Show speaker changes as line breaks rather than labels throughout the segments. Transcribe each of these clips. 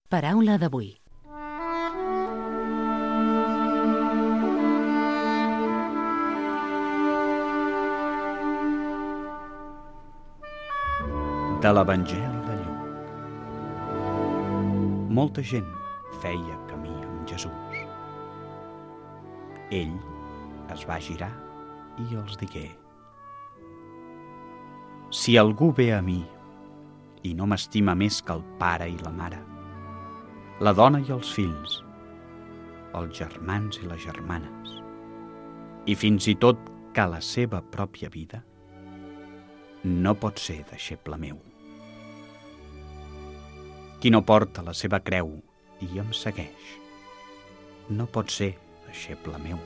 Paraula d'avui.
De l'Evangeli de Lluc. Molta gent feia camí amb Jesús. Ell es va girar i els digué: si algú ve a mi i no m'estima més que el pare i la mare, la dona i els fills, els germans i les germanes, i fins i tot que la seva pròpia vida, no pot ser deixeble meu. Qui no porta la seva creu i em segueix, no pot ser deixeble meu.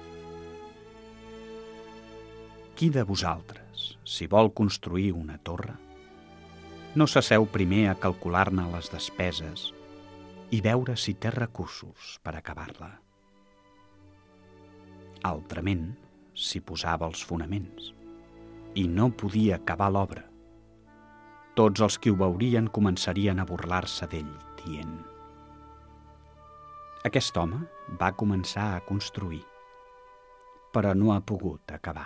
Qui de vosaltres, si vol construir una torre, no s'asseu primer a calcular-ne les despeses i veure si té recursos per acabar-la? Altrament, s'hi posava els fonaments i no podia acabar l'obra, tots els que ho veurien començarien a burlar-se d'ell, dient: aquest home va començar a construir, però no ha pogut acabar.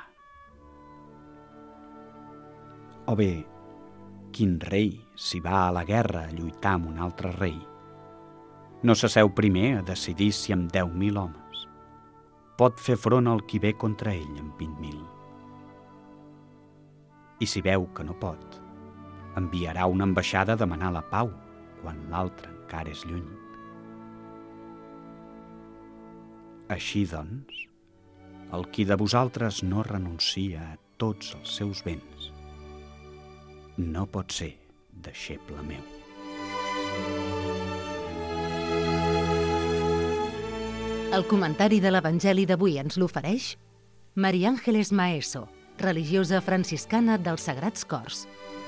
O bé, quin rei, si va a la guerra a lluitar amb un altre rei, no s'asseu primer a decidir si amb 10.000 homes pot fer front al qui ve contra ell amb 20.000. I si veu que no pot, enviarà una ambaixada a demanar la pau quan l'altre encara és lluny. Així doncs, el qui de vosaltres no renuncia a tots els seus béns, no pot ser deixeble meu.
El comentari de l'Evangeli d'avui ens l'ofereix María Ángeles Maeso, religiosa franciscana dels Sagrats Cors.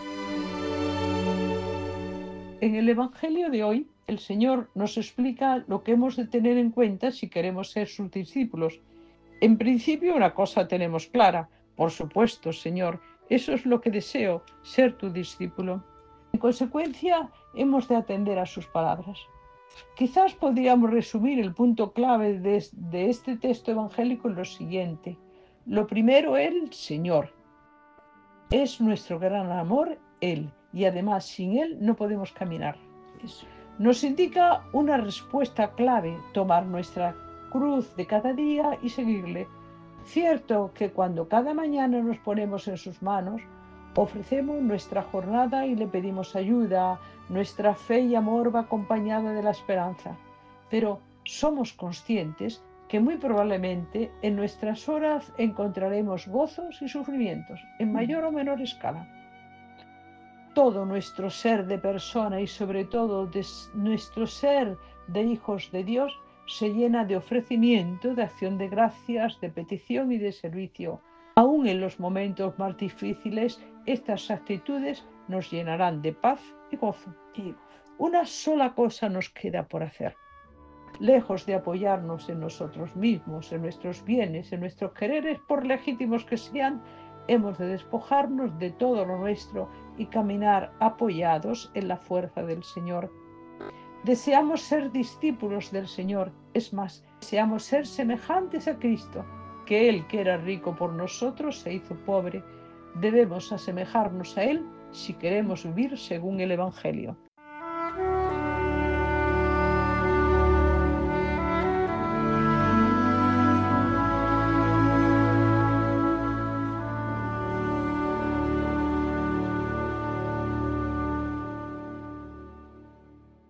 En el Evangelio de hoy, el Señor nos explica lo que hemos de tener en cuenta si queremos ser sus discípulos. En principio, una cosa tenemos clara: por supuesto, Señor, eso es lo que deseo, ser tu discípulo. En consecuencia, hemos de atender a sus palabras. Quizás podríamos resumir el punto clave de este texto evangélico en lo siguiente. Lo primero, el Señor. Es nuestro gran amor, Él, y además sin Él no podemos caminar. Nos indica una respuesta clave: tomar nuestra cruz de cada día y seguirle. Cierto que cuando cada mañana nos ponemos en sus manos, ofrecemos nuestra jornada y le pedimos ayuda, nuestra fe y amor va acompañada de la esperanza. Pero somos conscientes que muy probablemente en nuestras horas encontraremos gozos y sufrimientos, en mayor o menor escala. Todo nuestro ser de persona y sobre todo nuestro ser de hijos de Dios se llena de ofrecimiento, de acción de gracias, de petición y de servicio. Aún en los momentos más difíciles, estas actitudes nos llenarán de paz y gozo. Una sola cosa nos queda por hacer. Lejos de apoyarnos en nosotros mismos, en nuestros bienes, en nuestros quereres, por legítimos que sean, hemos de despojarnos de todo lo nuestro y caminar apoyados en la fuerza del Señor. Deseamos ser discípulos del Señor, es más, deseamos ser semejantes a Cristo, que Él, que era rico por nosotros, se hizo pobre. Debemos asemejarnos a Él si queremos vivir según el Evangelio.